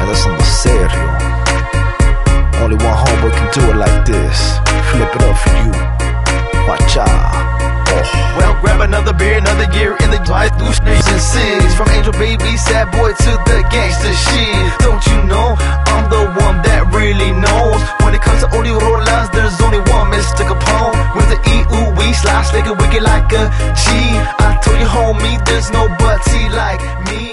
that's on the serio. Only one homeboy can do it like this. Flip it up for you. Watch out. Well, grab another beer, another year in the drive through streets and cities. From Angel Baby, sad boy to the gangster shit. Don't you know I'm the one that really knows? When it comes to audio rollers, there's only one Mr. Capone. With the E-ooh-wee, slide slick and wicked like a G. I told you, homie, there's nobody like me.